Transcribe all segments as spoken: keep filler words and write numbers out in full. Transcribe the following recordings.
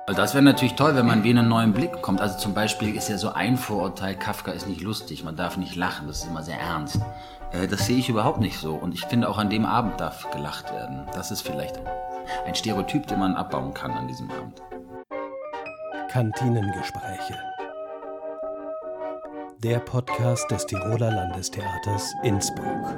Das wäre natürlich toll, wenn man wie in einen neuen Blick kommt. Also zum Beispiel ist ja so ein Vorurteil, Kafka ist nicht lustig, man darf nicht lachen, das ist immer sehr ernst. Das sehe ich überhaupt nicht so und ich finde auch an dem Abend darf gelacht werden. Das ist vielleicht ein Stereotyp, den man abbauen kann an diesem Abend. Kantinengespräche. Der Podcast des Tiroler Landestheaters Innsbruck.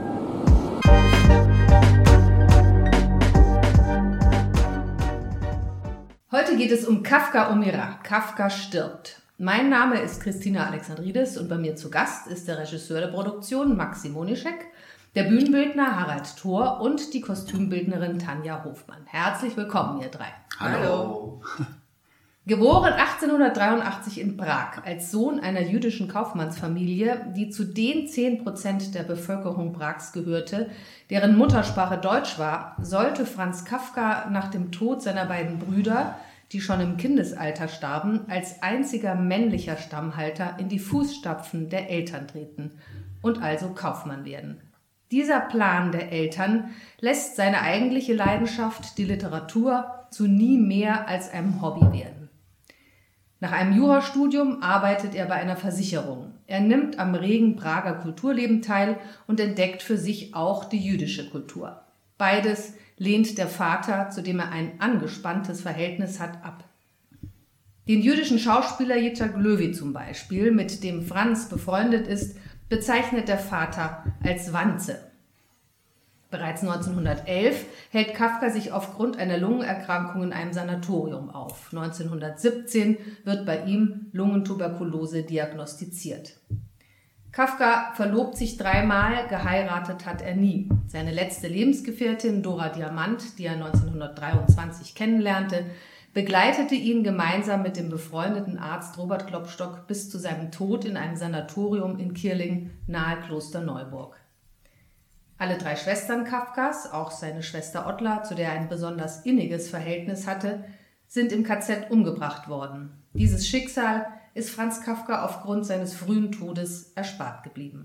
Heute geht es um Kafka Omira. Kafka stirbt. Mein Name ist Christina Alexandridis und bei mir zu Gast ist der Regisseur der Produktion Max Simonischek, der Bühnenbildner Harald Thor und die Kostümbildnerin Tanja Hofmann. Herzlich willkommen, ihr drei. Hallo. Geboren achtzehnhundertdreiundachtzig in Prag als Sohn einer jüdischen Kaufmannsfamilie, die zu den zehn Prozent der Bevölkerung Prags gehörte, deren Muttersprache Deutsch war, sollte Franz Kafka nach dem Tod seiner beiden Brüder, die schon im Kindesalter starben, als einziger männlicher Stammhalter in die Fußstapfen der Eltern treten und also Kaufmann werden. Dieser Plan der Eltern lässt seine eigentliche Leidenschaft, die Literatur, zu nie mehr als einem Hobby werden. Nach einem Jurastudium arbeitet er bei einer Versicherung. Er nimmt am regen Prager Kulturleben teil und entdeckt für sich auch die jüdische Kultur. Beides lehnt der Vater, zu dem er ein angespanntes Verhältnis hat, ab. Den jüdischen Schauspieler Yitzhak Löwy zum Beispiel, mit dem Franz befreundet ist, bezeichnet der Vater als Wanze. Bereits neunzehnhundertelf hält Kafka sich aufgrund einer Lungenerkrankung in einem Sanatorium auf. neunzehnhundertsiebzehn wird bei ihm Lungentuberkulose diagnostiziert. Kafka verlobt sich dreimal, geheiratet hat er nie. Seine letzte Lebensgefährtin Dora Diamant, die er neunzehnhundertdreiundzwanzig kennenlernte, begleitete ihn gemeinsam mit dem befreundeten Arzt Robert Klopstock bis zu seinem Tod in einem Sanatorium in Kirling nahe Klosterneuburg. Alle drei Schwestern Kafkas, auch seine Schwester Ottla, zu der er ein besonders inniges Verhältnis hatte, sind im K Z umgebracht worden. Dieses Schicksal ist Franz Kafka aufgrund seines frühen Todes erspart geblieben.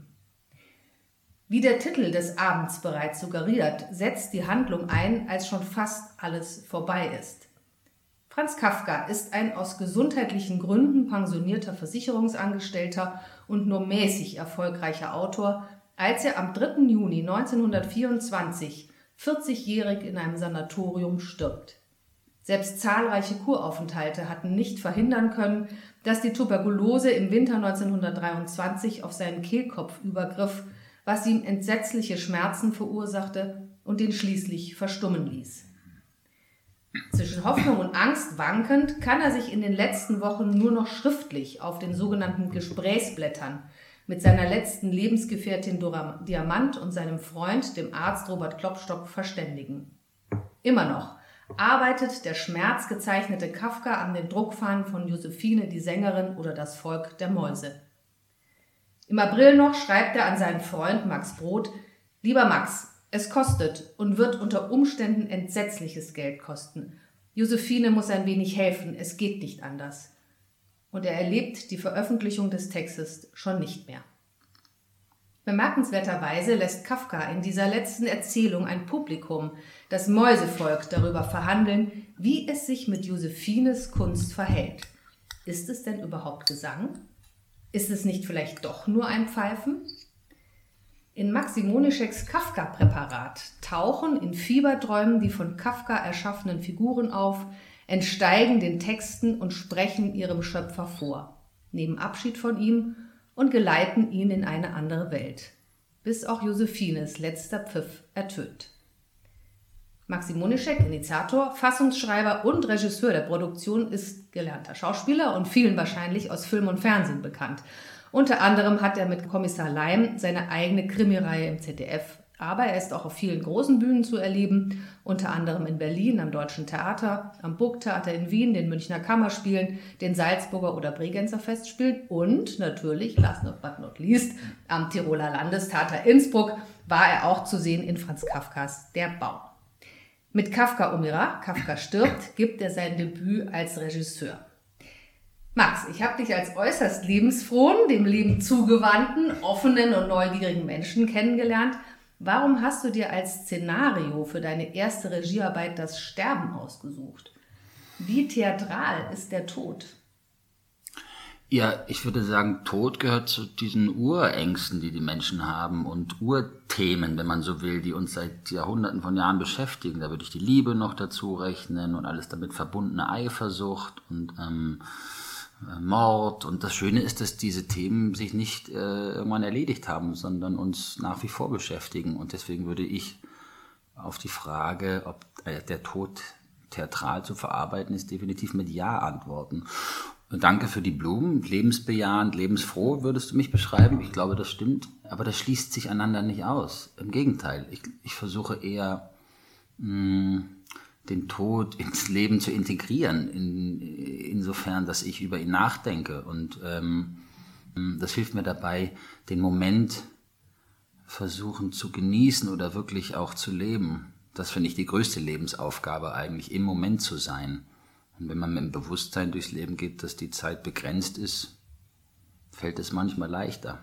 Wie der Titel des Abends bereits suggeriert, setzt die Handlung ein, als schon fast alles vorbei ist. Franz Kafka ist ein aus gesundheitlichen Gründen pensionierter Versicherungsangestellter und nur mäßig erfolgreicher Autor, als er am dritten Juni neunzehnhundertvierundzwanzig vierzigjährig in einem Sanatorium stirbt. Selbst zahlreiche Kuraufenthalte hatten nicht verhindern können, dass die Tuberkulose im Winter neunzehnhundertdreiundzwanzig auf seinen Kehlkopf übergriff, was ihm entsetzliche Schmerzen verursachte und ihn schließlich verstummen ließ. Zwischen Hoffnung und Angst wankend, kann er sich in den letzten Wochen nur noch schriftlich auf den sogenannten Gesprächsblättern mit seiner letzten Lebensgefährtin Dora Diamant und seinem Freund, dem Arzt Robert Klopstock, verständigen. Immer noch arbeitet der schmerzgezeichnete Kafka an den Druckfahnen von Josephine, die Sängerin, oder das Volk der Mäuse. Im April noch schreibt er an seinen Freund Max Brod: »Lieber Max, es kostet und wird unter Umständen entsetzliches Geld kosten. Josephine muss ein wenig helfen, es geht nicht anders.« Und er erlebt die Veröffentlichung des Textes schon nicht mehr. Bemerkenswerterweise lässt Kafka in dieser letzten Erzählung ein Publikum, das Mäusevolk, darüber verhandeln, wie es sich mit Josephines Kunst verhält. Ist es denn überhaupt Gesang? Ist es nicht vielleicht doch nur ein Pfeifen? In Max Simonischeks Kafka-Präparat tauchen in Fieberträumen die von Kafka erschaffenen Figuren auf, entsteigen den Texten und sprechen ihrem Schöpfer vor, nehmen Abschied von ihm und geleiten ihn in eine andere Welt, bis auch Josephines letzter Pfiff ertönt. Max Simonischek, Initiator, Fassungsschreiber und Regisseur der Produktion, ist gelernter Schauspieler und vielen wahrscheinlich aus Film und Fernsehen bekannt. Unter anderem hat er mit Kommissar Leim seine eigene Krimireihe im Z D F. Aber er ist auch auf vielen großen Bühnen zu erleben, unter anderem in Berlin am Deutschen Theater, am Burgtheater in Wien, den Münchner Kammerspielen, den Salzburger oder Bregenzer Festspielen und natürlich, last but not least, am Tiroler Landestheater Innsbruck war er auch zu sehen in Franz Kafkas Der Baum. Mit Kafka Omira, Kafka stirbt, gibt er sein Debüt als Regisseur. Max, ich habe dich als äußerst lebensfrohen, dem Leben zugewandten, offenen und neugierigen Menschen kennengelernt. Warum hast du dir als Szenario für deine erste Regiearbeit das Sterben ausgesucht? Wie theatral ist der Tod? Ja, ich würde sagen, Tod gehört zu diesen Urängsten, die die Menschen haben und Urthemen, wenn man so will, die uns seit Jahrhunderten von Jahren beschäftigen. Da würde ich die Liebe noch dazu rechnen und alles damit verbundene Eifersucht und ähm, Mord. Und das Schöne ist, dass diese Themen sich nicht äh, irgendwann erledigt haben, sondern uns nach wie vor beschäftigen. Und deswegen würde ich auf die Frage, ob äh, der Tod theatral zu verarbeiten ist, definitiv mit Ja antworten. Und danke für die Blumen, lebensbejahend, lebensfroh würdest du mich beschreiben. Ich glaube, das stimmt, aber das schließt sich einander nicht aus. Im Gegenteil, ich, ich versuche eher mh, den Tod ins Leben zu integrieren, in, insofern, dass ich über ihn nachdenke. Und ähm, das hilft mir dabei, den Moment versuchen zu genießen oder wirklich auch zu leben. Das finde ich die größte Lebensaufgabe eigentlich, im Moment zu sein. Und wenn man mit dem Bewusstsein durchs Leben geht, dass die Zeit begrenzt ist, fällt es manchmal leichter.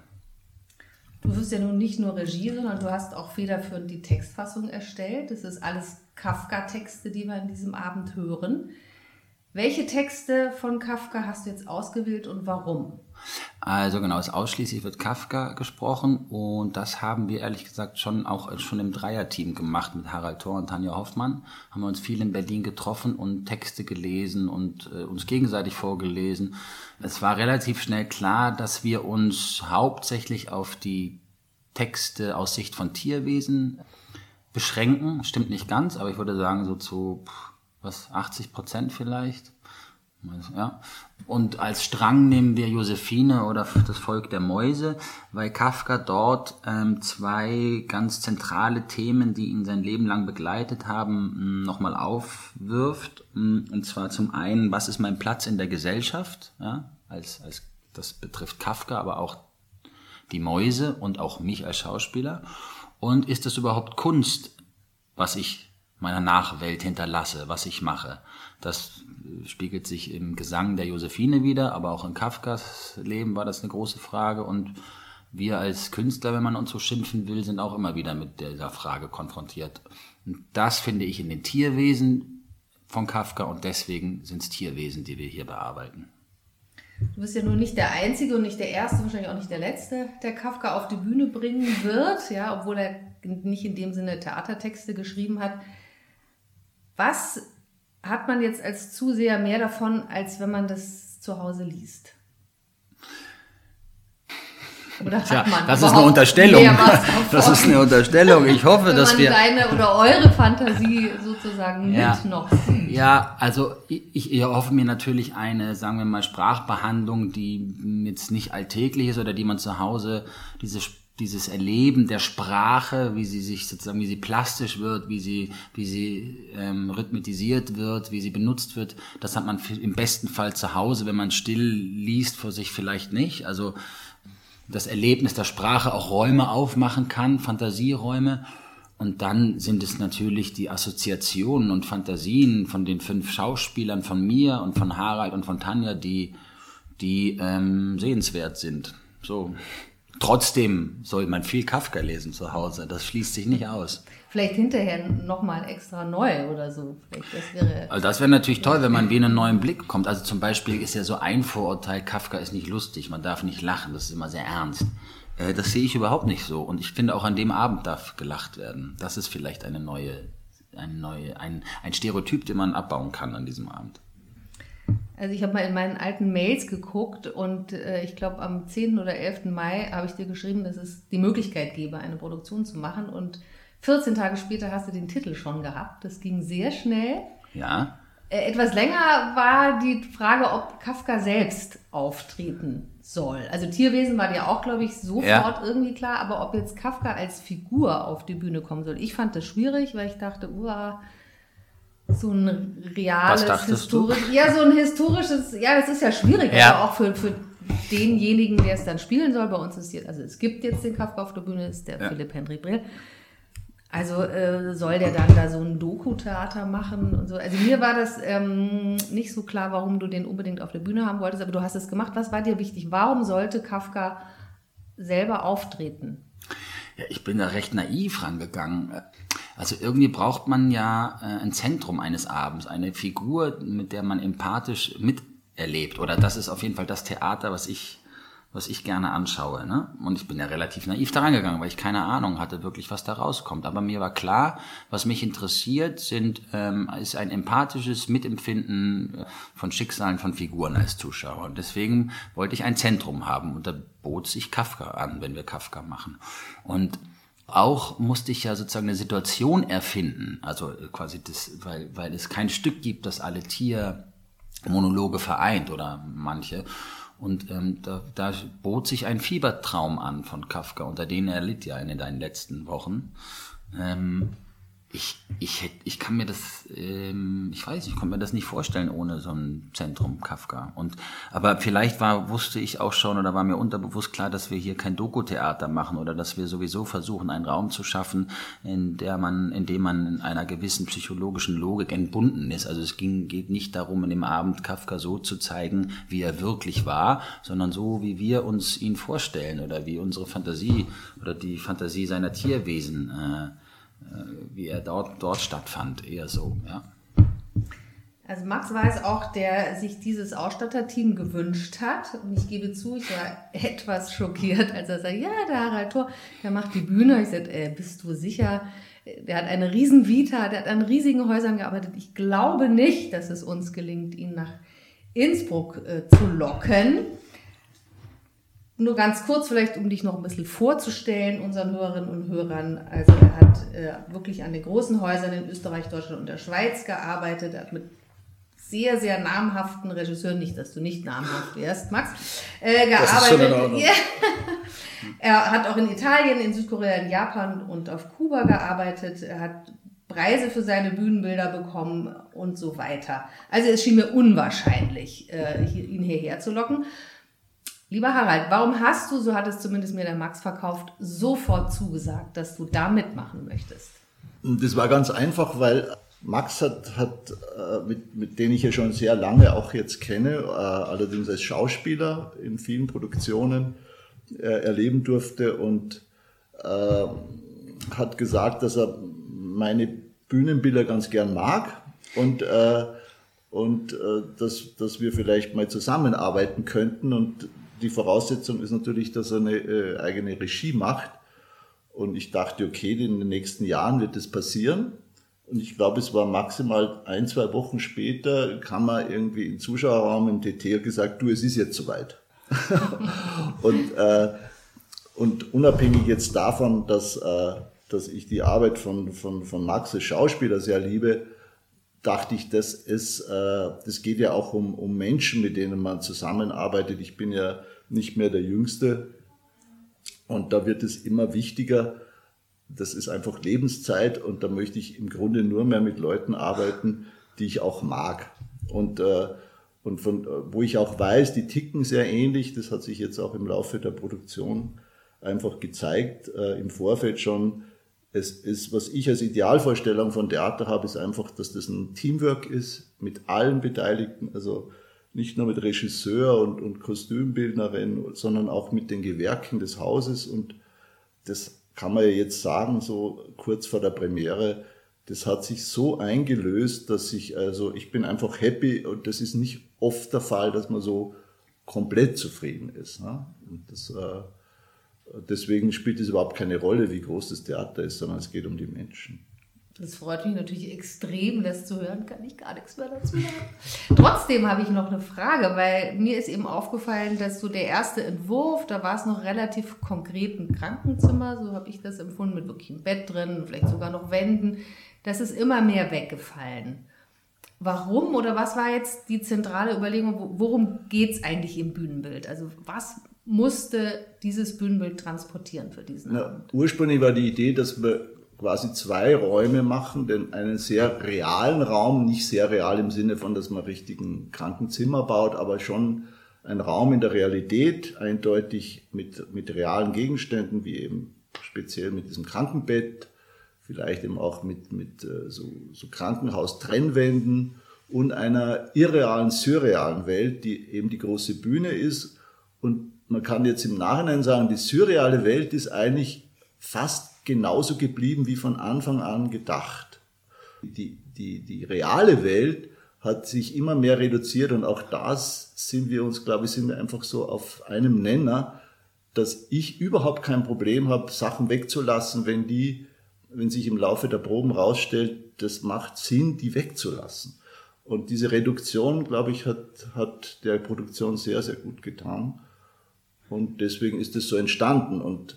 Du wirst ja nun nicht nur Regie, sondern du hast auch federführend die Textfassung erstellt. Das ist alles Kafka-Texte, die wir in diesem Abend hören. Welche Texte von Kafka hast du jetzt ausgewählt und warum? Also genau, es ausschließlich wird Kafka gesprochen und das haben wir ehrlich gesagt schon auch schon im Dreierteam gemacht mit Harald Thor und Tanja Hoffmann. Haben wir uns viel in Berlin getroffen und Texte gelesen und äh, uns gegenseitig vorgelesen. Es war relativ schnell klar, dass wir uns hauptsächlich auf die Texte aus Sicht von Tierwesen beschränken. Stimmt nicht ganz, aber ich würde sagen so zu was achtzig Prozent vielleicht. Ja. Und als Strang nehmen wir Josephine oder das Volk der Mäuse, weil Kafka dort ähm, zwei ganz zentrale Themen, die ihn sein Leben lang begleitet haben, nochmal aufwirft. Und zwar zum einen, was ist mein Platz in der Gesellschaft? Ja, als, als, das betrifft Kafka, aber auch die Mäuse und auch mich als Schauspieler. Und ist das überhaupt Kunst, was ich meiner Nachwelt hinterlasse, was ich mache? Das spiegelt sich im Gesang der Josephine wider, aber auch in Kafkas Leben war das eine große Frage und wir als Künstler, wenn man uns so schimpfen will, sind auch immer wieder mit dieser Frage konfrontiert. Und das finde ich in den Tierwesen von Kafka und deswegen sind es Tierwesen, die wir hier bearbeiten. Du bist ja nun nicht der Einzige und nicht der Erste, wahrscheinlich auch nicht der Letzte, der Kafka auf die Bühne bringen wird, ja, obwohl er nicht in dem Sinne Theatertexte geschrieben hat. Was hat man jetzt als Zuseher mehr davon, als wenn man das zu Hause liest? Oder hat Tja, man das ist eine Unterstellung. Das ist eine Unterstellung. Ich hoffe, wenn dass man wir deine oder eure Fantasie sozusagen ja, mit noch sieht. Ja, also ich, ich erhoffe mir natürlich eine, sagen wir mal, Sprachbehandlung, die jetzt nicht alltäglich ist oder die man zu Hause, diese dieses Erleben der Sprache, wie sie sich sozusagen, wie sie plastisch wird, wie sie, wie sie ähm, rhythmisiert wird, wie sie benutzt wird, das hat man im besten Fall zu Hause, wenn man still liest, vor sich vielleicht nicht. Also das Erlebnis der Sprache auch Räume aufmachen kann, Fantasieräume. Und dann sind es natürlich die Assoziationen und Fantasien von den fünf Schauspielern, von mir und von Harald und von Tanja, die, die ähm, sehenswert sind. So. Trotzdem soll man viel Kafka lesen zu Hause, das schließt sich nicht aus. Vielleicht hinterher nochmal extra neu oder so. Vielleicht das wäre also das wäre natürlich toll, wenn man wie einen neuen Blick bekommt. Also zum Beispiel ist ja so ein Vorurteil, Kafka ist nicht lustig, man darf nicht lachen, das ist immer sehr ernst. Das sehe ich überhaupt nicht so und ich finde auch an dem Abend darf gelacht werden. Das ist vielleicht eine neue, eine neue, ein, ein Stereotyp, den man abbauen kann an diesem Abend. Also ich habe mal in meinen alten Mails geguckt und äh, ich glaube am zehnten oder elften Mai habe ich dir geschrieben, dass es die Möglichkeit gäbe, eine Produktion zu machen und vierzehn Tage später hast du den Titel schon gehabt. Das ging sehr schnell. Ja. Äh, etwas länger war die Frage, ob Kafka selbst auftreten soll. Also Tierwesen war dir auch, glaube ich, sofort ja. irgendwie klar, aber ob jetzt Kafka als Figur auf die Bühne kommen soll. Ich fand das schwierig, weil ich dachte, uah, so ein reales, historisches, ja, so ein historisches, ja, das ist ja schwierig, ja. aber auch für, für denjenigen, der es dann spielen soll. Bei uns ist jetzt, also es gibt jetzt den Kafka auf der Bühne, ist der ja. Philipp Henry Brill. Also äh, soll der dann da so ein Doku-Theater machen und so. Also mir war das ähm, nicht so klar, warum du den unbedingt auf der Bühne haben wolltest, aber du hast es gemacht. Was war dir wichtig? Warum sollte Kafka selber auftreten? Ja, ich bin da recht naiv rangegangen. Also irgendwie braucht man ja äh, ein Zentrum eines Abends, eine Figur, mit der man empathisch miterlebt. Oder das ist auf jeden Fall das Theater, was ich, was ich gerne anschaue. Ne? Und ich bin ja relativ naiv da rangegangen, weil ich keine Ahnung hatte wirklich, was da rauskommt. Aber mir war klar, was mich interessiert, sind ähm, ist ein empathisches Mitempfinden von Schicksalen von Figuren als Zuschauer. Und deswegen wollte ich ein Zentrum haben. Und da bot sich Kafka an, wenn wir Kafka machen. Und auch musste ich ja sozusagen eine Situation erfinden, also quasi das, weil, weil es kein Stück gibt, das alle Tiermonologe vereint oder manche. Und ähm, da, da bot sich ein Fiebertraum an von Kafka, unter den er litt ja in den letzten Wochen. Ähm, ich, ich, hätt, ich kann mir das, ähm, ich weiß, ich konnte mir das nicht vorstellen ohne so ein Zentrum Kafka. Und, aber vielleicht war, wusste ich auch schon oder war mir unterbewusst klar, dass wir hier kein Doku-Theater machen oder dass wir sowieso versuchen, einen Raum zu schaffen, in der man, in dem man in einer gewissen psychologischen Logik entbunden ist. Also es ging, geht nicht darum, in dem Abend Kafka so zu zeigen, wie er wirklich war, sondern so, wie wir uns ihn vorstellen oder wie unsere Fantasie oder die Fantasie seiner Tierwesen äh, wie er dort, dort stattfand, eher so, ja. Also Max war es auch, der sich dieses Ausstatterteam gewünscht hat. Und ich gebe zu, ich war etwas schockiert, als er sagte, ja, der Harald Thor, der macht die Bühne. Ich sagte, äh, bist du sicher? Der hat eine riesen Vita, der hat an riesigen Häusern gearbeitet. Ich glaube nicht, dass es uns gelingt, ihn nach Innsbruck äh, zu locken. Nur ganz kurz vielleicht, um dich noch ein bisschen vorzustellen, unseren Hörerinnen und Hörern. Also er hat äh, wirklich an den großen Häusern in Österreich, Deutschland und der Schweiz gearbeitet. Er hat mit sehr, sehr namhaften Regisseuren, nicht, dass du nicht namhaft wärst, Max, äh, gearbeitet. Das ist schon in Ordnung. Ja. Er hat auch in Italien, in Südkorea, in Japan und auf Kuba gearbeitet. Er hat Preise für seine Bühnenbilder bekommen und so weiter. Also es schien mir unwahrscheinlich, äh, hier, ihn hierher zu locken. Lieber Harald, warum hast du, so hat es zumindest mir der Max verkauft, sofort zugesagt, dass du da mitmachen möchtest? Das war ganz einfach, weil Max hat, hat mit, mit denen ich ja schon sehr lange auch jetzt kenne, allerdings als Schauspieler in vielen Produktionen erleben durfte und äh, hat gesagt, dass er meine Bühnenbilder ganz gern mag und, äh, und äh, dass, dass wir vielleicht mal zusammenarbeiten könnten. Und die Voraussetzung ist natürlich, dass er eine äh, eigene Regie macht. Und ich dachte, okay, in den nächsten Jahren wird das passieren. Und ich glaube, es war maximal ein, zwei Wochen später, kam er irgendwie im Zuschauerraum im T T und gesagt, du, es ist jetzt soweit. und, äh, und unabhängig jetzt davon, dass, äh, dass ich die Arbeit von, von, von Max als Schauspieler sehr liebe, dachte ich, das ist, äh, das geht ja auch um, um Menschen, mit denen man zusammenarbeitet. Ich bin ja nicht mehr der Jüngste und da wird es immer wichtiger. Das ist einfach Lebenszeit und da möchte ich im Grunde nur mehr mit Leuten arbeiten, die ich auch mag und, äh, und von, wo ich auch weiß, die ticken sehr ähnlich. Das hat sich jetzt auch im Laufe der Produktion einfach gezeigt, äh, im Vorfeld schon. Es ist, was ich als Idealvorstellung von Theater habe, ist einfach, dass das ein Teamwork ist mit allen Beteiligten, also nicht nur mit Regisseur und, und Kostümbildnerin, sondern auch mit den Gewerken des Hauses. Und das kann man ja jetzt sagen, so kurz vor der Premiere, das hat sich so eingelöst, dass ich, also ich bin einfach happy und das ist nicht oft der Fall, dass man so komplett zufrieden ist. Ne? Und das, äh, Deswegen spielt es überhaupt keine Rolle, wie groß das Theater ist, sondern es geht um die Menschen. Das freut mich natürlich extrem, das zu hören, kann ich gar nichts mehr dazu sagen. Trotzdem habe ich noch eine Frage, weil mir ist eben aufgefallen, dass so der erste Entwurf, da war es noch relativ konkret ein Krankenzimmer, so habe ich das empfunden, mit wirklich einem Bett drin, vielleicht sogar noch Wänden. Das ist immer mehr weggefallen. Warum oder was war jetzt die zentrale Überlegung, worum geht es eigentlich im Bühnenbild? Also was musste dieses Bühnenbild transportieren für diesen Na, Abend? Ursprünglich war die Idee, dass wir quasi zwei Räume machen, denn einen sehr realen Raum, nicht sehr real im Sinne von, dass man richtig ein Krankenzimmer baut, aber schon ein Raum in der Realität, eindeutig mit, mit realen Gegenständen, wie eben speziell mit diesem Krankenbett, vielleicht eben auch mit, mit so, so Krankenhaustrennwänden und einer irrealen, surrealen Welt, die eben die große Bühne ist. Und man kann jetzt im Nachhinein sagen, die surreale Welt ist eigentlich fast genauso geblieben wie von Anfang an gedacht. Die, die, die reale Welt hat sich immer mehr reduziert und auch das sind wir uns, glaube ich, sind wir einfach so auf einem Nenner, dass ich überhaupt kein Problem habe, Sachen wegzulassen, wenn die, wenn sich im Laufe der Proben rausstellt, das macht Sinn, die wegzulassen. Und diese Reduktion, glaube ich, hat, hat der Produktion sehr, sehr gut getan. Und deswegen ist es so entstanden. Und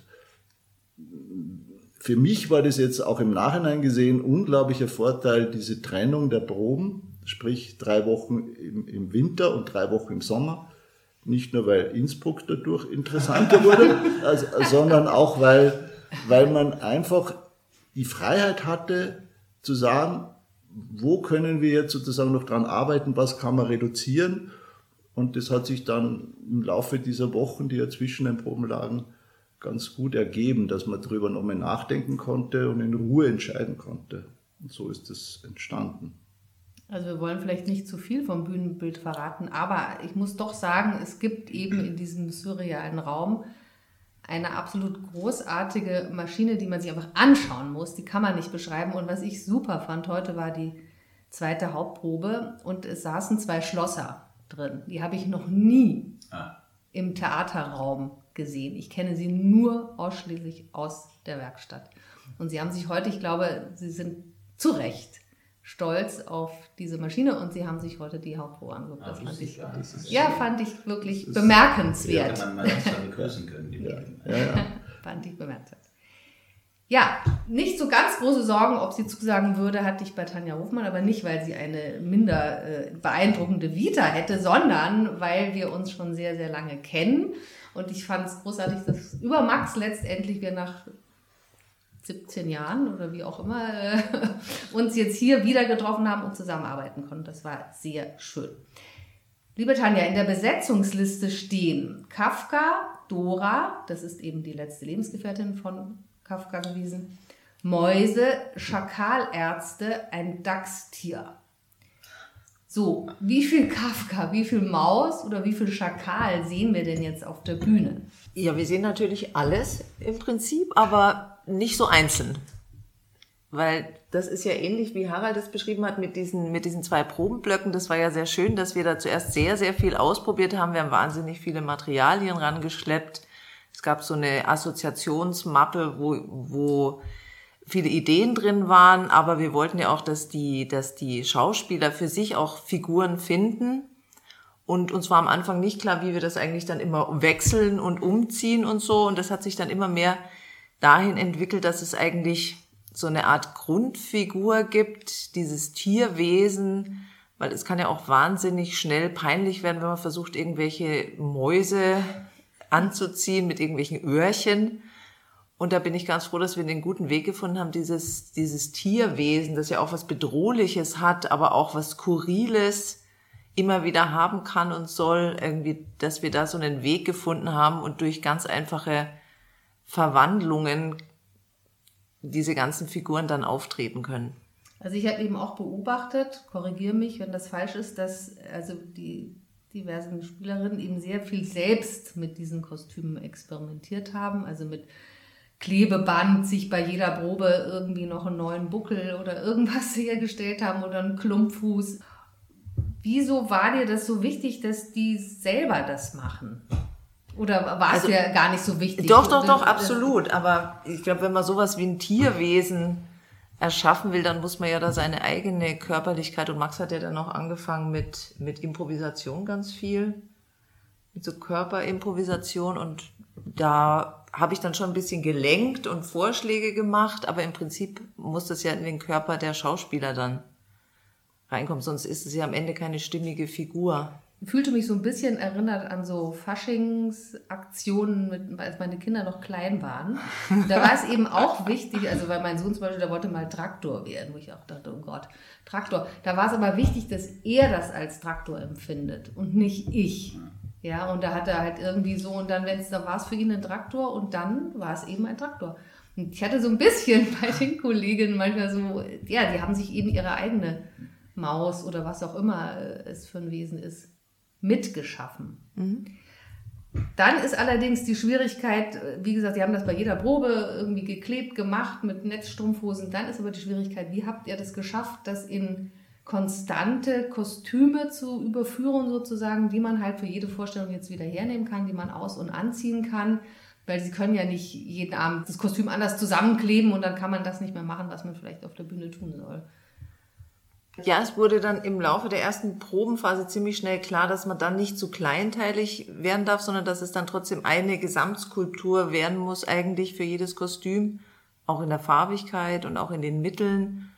für mich war das jetzt auch im Nachhinein gesehen unglaublicher Vorteil, diese Trennung der Proben, sprich drei Wochen im, im Winter und drei Wochen im Sommer. Nicht nur, weil Innsbruck dadurch interessanter wurde, also, sondern auch, weil, weil man einfach die Freiheit hatte, zu sagen, wo können wir jetzt sozusagen noch dran arbeiten, was kann man reduzieren. Und das hat sich dann im Laufe dieser Wochen, die ja zwischen den Proben lagen, ganz gut ergeben, dass man darüber nochmal nachdenken konnte und in Ruhe entscheiden konnte. Und so ist es entstanden. Also wir wollen vielleicht nicht zu viel vom Bühnenbild verraten, aber ich muss doch sagen, es gibt eben in diesem surrealen Raum eine absolut großartige Maschine, die man sich einfach anschauen muss. Die kann man nicht beschreiben. Und was ich super fand, heute war die zweite Hauptprobe und es saßen zwei Schlosser drin. Die habe ich noch nie ah. im Theaterraum gesehen. Ich kenne sie nur ausschließlich aus der Werkstatt. Und sie haben sich heute, ich glaube, sie sind zu Recht stolz auf diese Maschine und sie haben sich heute die Hauptprobe angeguckt. Das, ah, fand ich, ja, das ist ja, fand ich wirklich das bemerkenswert. Ja, man mal extra begrüßen können. Die ja, ja, ja. Fand ich bemerkenswert. Ja, nicht so ganz große Sorgen, ob sie zusagen würde, hatte ich bei Tanja Hofmann, aber nicht, weil sie eine minder äh, beeindruckende Vita hätte, sondern weil wir uns schon sehr, sehr lange kennen. Und ich fand es großartig, dass über Max letztendlich wir nach siebzehn Jahren oder wie auch immer äh, uns jetzt hier wieder getroffen haben und zusammenarbeiten konnten. Das war sehr schön. Liebe Tanja, in der Besetzungsliste stehen Kafka, Dora, das ist eben die letzte Lebensgefährtin von Kafka gewesen, Mäuse, Schakalärzte, ein Dachstier. So, wie viel Kafka, wie viel Maus oder wie viel Schakal sehen wir denn jetzt auf der Bühne? Ja, wir sehen natürlich alles im Prinzip, aber nicht so einzeln. Weil das ist ja ähnlich, wie Harald es beschrieben hat mit diesen, mit diesen zwei Probenblöcken. Das war ja sehr schön, dass wir da zuerst sehr, sehr viel ausprobiert haben. Wir haben wahnsinnig viele Materialien rangeschleppt. Es gab so eine Assoziationsmappe, wo, wo viele Ideen drin waren, aber wir wollten ja auch, dass die, dass die Schauspieler für sich auch Figuren finden. Und uns war am Anfang nicht klar, wie wir das eigentlich dann immer wechseln und umziehen und so. Und das hat sich dann immer mehr dahin entwickelt, dass es eigentlich so eine Art Grundfigur gibt, dieses Tierwesen, weil es kann ja auch wahnsinnig schnell peinlich werden, wenn man versucht, irgendwelche Mäuse anzuziehen mit irgendwelchen Öhrchen. Und da bin ich ganz froh, dass wir den guten Weg gefunden haben, dieses, dieses Tierwesen, das ja auch was Bedrohliches hat, aber auch was Skurriles immer wieder haben kann und soll, irgendwie, dass wir da so einen Weg gefunden haben und durch ganz einfache Verwandlungen diese ganzen Figuren dann auftreten können. Also ich habe eben auch beobachtet, korrigiere mich, wenn das falsch ist, dass also die diversen Spielerinnen eben sehr viel selbst mit diesen Kostümen experimentiert haben, also mit Klebeband sich bei jeder Probe irgendwie noch einen neuen Buckel oder irgendwas hergestellt haben oder einen Klumpfuß. Wieso war dir das so wichtig, dass die selber das machen? Oder war es also, ja gar nicht so wichtig? Doch, doch, doch, absolut. Aber ich glaube, wenn man sowas wie ein Tierwesen erschaffen will, dann muss man ja da seine eigene Körperlichkeit, und Max hat ja dann auch angefangen mit, mit Improvisation ganz viel, mit so Körperimprovisation, und da habe ich dann schon ein bisschen gelenkt und Vorschläge gemacht, aber im Prinzip muss das ja in den Körper der Schauspieler dann reinkommen, sonst ist es ja am Ende keine stimmige Figur. Ich fühlte mich so ein bisschen erinnert an so Faschingsaktionen, mit, als meine Kinder noch klein waren. Und da war es eben auch wichtig, also weil mein Sohn zum Beispiel, der wollte mal Traktor werden, wo ich auch dachte, oh Gott, Traktor. Da war es aber wichtig, dass er das als Traktor empfindet und nicht ich. Ja, und da hat er halt irgendwie so, und dann, wenn's, da war es für ihn ein Traktor und dann war es eben ein Traktor. Und ich hatte so ein bisschen bei den Kolleginnen manchmal so, ja, die haben sich eben ihre eigene Maus oder was auch immer es für ein Wesen ist, mitgeschaffen. Mhm. Dann ist allerdings die Schwierigkeit, wie gesagt, Sie haben das bei jeder Probe irgendwie geklebt, gemacht mit Netzstrumpfhosen. Dann ist aber die Schwierigkeit, wie habt ihr das geschafft, das in konstante Kostüme zu überführen sozusagen, die man halt für jede Vorstellung jetzt wieder hernehmen kann, die man aus- und anziehen kann, weil Sie können ja nicht jeden Abend das Kostüm anders zusammenkleben und dann kann man das nicht mehr machen, was man vielleicht auf der Bühne tun soll. Ja, es wurde dann im Laufe der ersten Probenphase ziemlich schnell klar, dass man dann nicht zu kleinteilig werden darf, sondern dass es dann trotzdem eine Gesamtskulptur werden muss eigentlich für jedes Kostüm, auch in der Farbigkeit und auch in den Mitteln.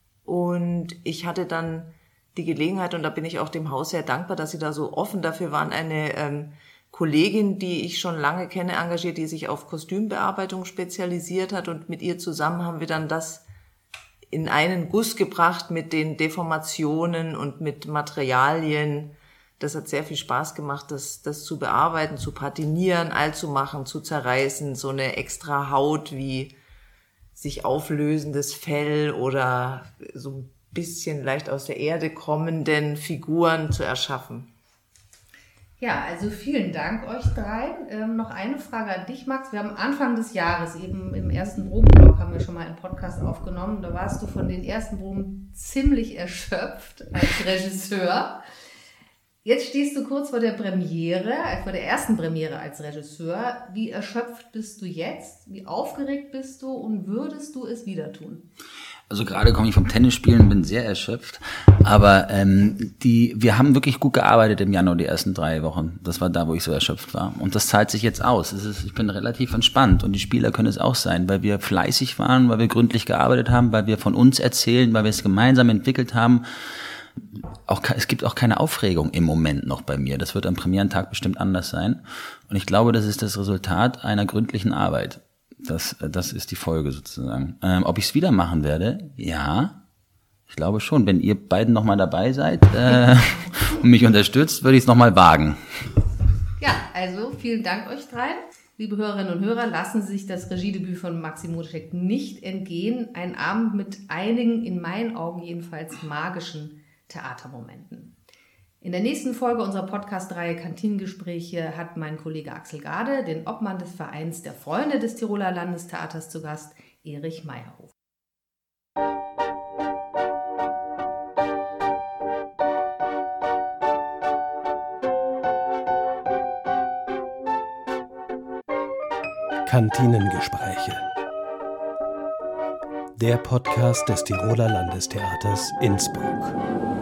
Und ich hatte dann die Gelegenheit, und da bin ich auch dem Haus sehr dankbar, dass sie da so offen dafür waren, eine ähm, Kollegin, die ich schon lange kenne, engagiert, die sich auf Kostümbearbeitung spezialisiert hat, und mit ihr zusammen haben wir dann das in einen Guss gebracht mit den Deformationen und mit Materialien. Das hat sehr viel Spaß gemacht, das, das zu bearbeiten, zu patinieren, alt zu machen, zu zerreißen, so eine extra Haut wie sich auflösendes Fell oder so ein bisschen leicht aus der Erde kommenden Figuren zu erschaffen. Ja, also vielen Dank euch dreien. Ähm, noch eine Frage an dich, Max. Wir haben Anfang des Jahres, eben im ersten Probenblock, haben wir schon mal einen Podcast aufgenommen. Da warst du von den ersten Proben ziemlich erschöpft als Regisseur. Jetzt stehst du kurz vor der Premiere, vor der ersten Premiere als Regisseur. Wie erschöpft bist du jetzt? Wie aufgeregt bist du und würdest du es wieder tun? Also gerade komme ich vom Tennisspielen, bin sehr erschöpft, aber ähm, die, wir haben wirklich gut gearbeitet im Januar, die ersten drei Wochen. Das war da, wo ich so erschöpft war. Und das zahlt sich jetzt aus. Es ist, ich bin relativ entspannt und die Spieler können es auch sein, weil wir fleißig waren, weil wir gründlich gearbeitet haben, weil wir von uns erzählen, weil wir es gemeinsam entwickelt haben. Auch, es gibt auch keine Aufregung im Moment noch bei mir. Das wird am Premierentag bestimmt anders sein. Und ich glaube, das ist das Resultat einer gründlichen Arbeit. Das, das ist die Folge sozusagen. Ähm, ob ich es wieder machen werde? Ja, ich glaube schon. Wenn ihr beiden nochmal dabei seid äh, und mich unterstützt, würde ich es nochmal wagen. Ja, also vielen Dank euch dreien. Liebe Hörerinnen und Hörer, lassen Sie sich das Regiedebüt von Maxi Moschek nicht entgehen. Ein Abend mit einigen, in meinen Augen jedenfalls, magischen Theatermomenten. In der nächsten Folge unserer Podcast-Reihe Kantinengespräche hat mein Kollege Axel Gade den Obmann des Vereins der Freunde des Tiroler Landestheaters zu Gast, Erich Meyerhof. Kantinengespräche. Der Podcast des Tiroler Landestheaters Innsbruck.